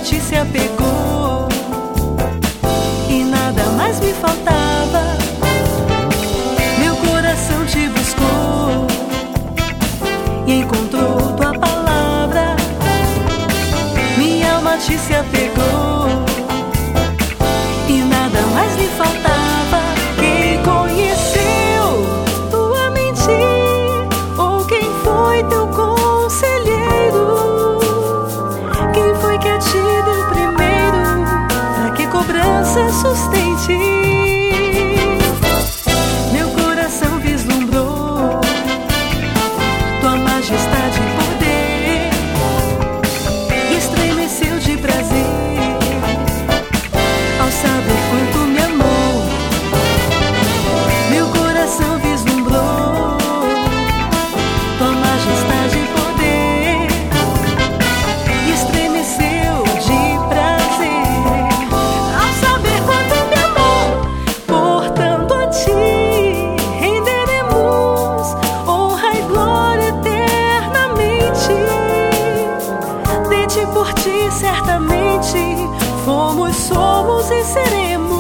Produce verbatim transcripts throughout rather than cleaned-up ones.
ti se apegou e nada mais me faltava. Meu coração te buscou e encontrou tua palavra. Minha alma te se apegou e nada mais lhe faltava. Quem conheceu tua mente ou quem foi teu conselheiro? Quem foi que a ti deu primeiro pra que cobrança sustente? Meu coração vislumbrou tua majestade e poder e estremeceu de prazer ao saber quanto me amou. Meu coração vislumbrou tua majestade e poder e estremeceu de prazer ao saber quanto me amou. Portanto a ti renderemos honra e glória eternamente. De ti, por ti, certamente fomos, somos e seremos.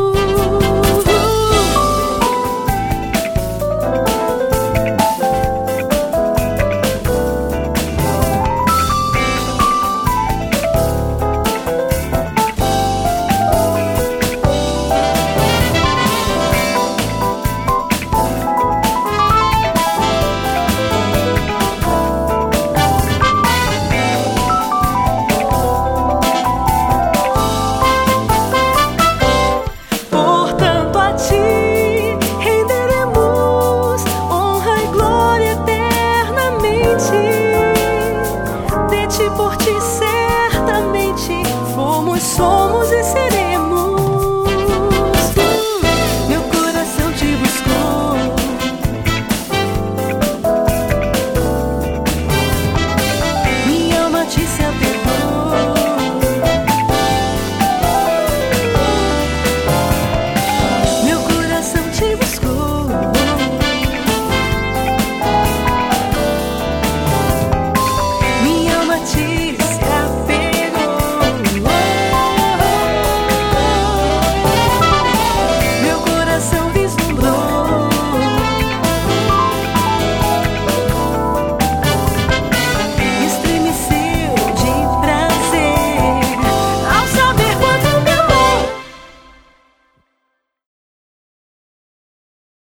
Portanto a ti renderemos honra e glória eternamente. De ti, por ti, certamente fomos, somos e seremos.